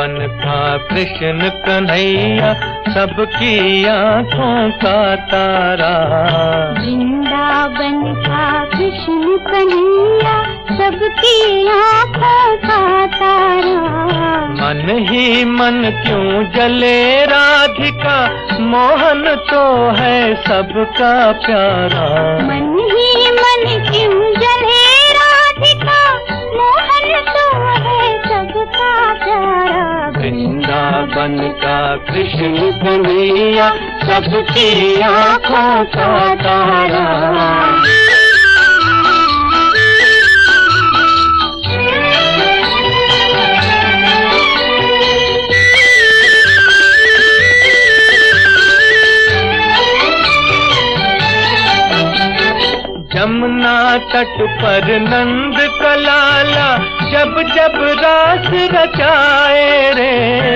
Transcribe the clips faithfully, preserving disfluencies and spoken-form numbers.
वृंदावन का कृष्ण कन्हैया सबकी आँखों का तारा। वृंदावन का कृष्ण कन्हैया सबकी आँखों का तारा। मन ही मन क्यों जले राधिका, मोहन तो है सबका प्यारा। मन ही मन क्यों जले राधिका, मोहन तो है सबका प्यारा। वृंदावन का कृष्ण कन्हैया सबकी आँखों का तारा। यमुना तट पर नंद का लाला जब जब रास रचाए रे।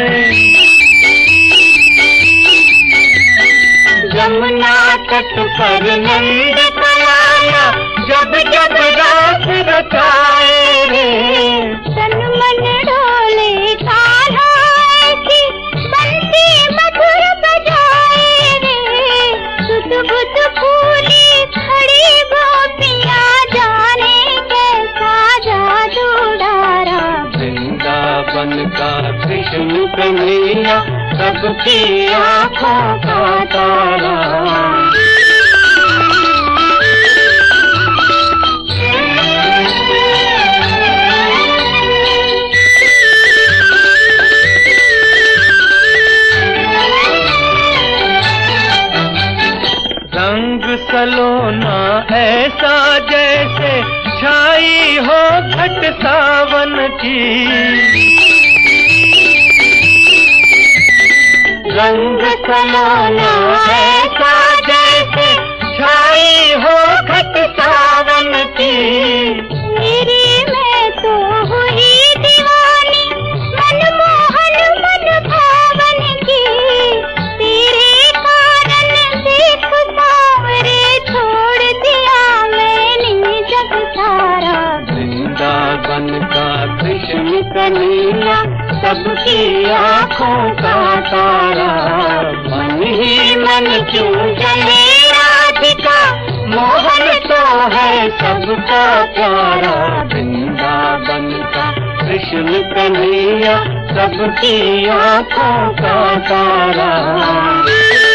यमुना तट पर नंद का लाला जब जब रास रचाए रे। तन मन डोले कान्हा ऐसी बंसी मधुर बजाए रे। सुध बुध फूली खड़ी गोपियाँ जाने कैसा जादू डारा। वृंदावन का कृष्ण कन्हैया सबकी आँखों का तारा। रंग सलोना ऐसा जैसे छाई हो घट सावन की। रंग सलोना ऐसा जैसे छाई हो घट सावन की। मेरी मैं तो हुई दीवानी मनमोहन मन भावन की। तेरे कारण देख सावरे छोड़ दिया मैंने जग सारा। वृंदावन का कृष्ण कन्हैया सबकी आँखों का तारा। मन ही मन क्यों जले राधिका, मोहन तो है सबका प्यारा। वृंदावन का कृष्ण कन्हैया सबकी आँखों का तारा।